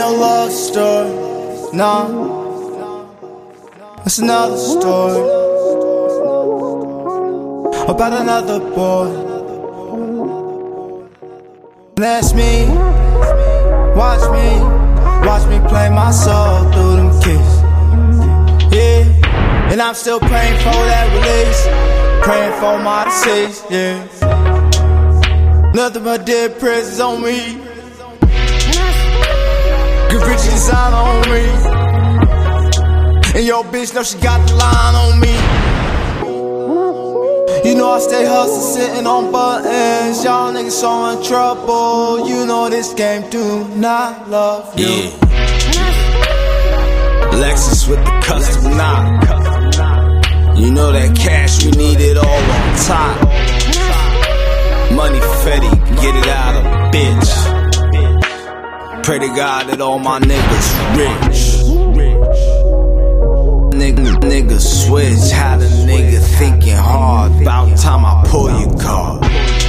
no love story, nah. It's another story about another boy. Bless me, watch me play my soul through them kicks. Yeah, and I'm still praying for that release, praying for my decease. Yeah, nothing but dead presents on me. Graffiti design on me. And yo bitch know she got the line on me. You know I stay hustling, sitting on buttons. Y'all niggas so in trouble. You know this game do not love you. Yeah. Lexus with the custom knock. You know that cash, we need it all on top. Money fetty, get it out of bitch. Pray to God that all my niggas rich. Nigga switch, had a nigga thinking hard. About time I pull your card.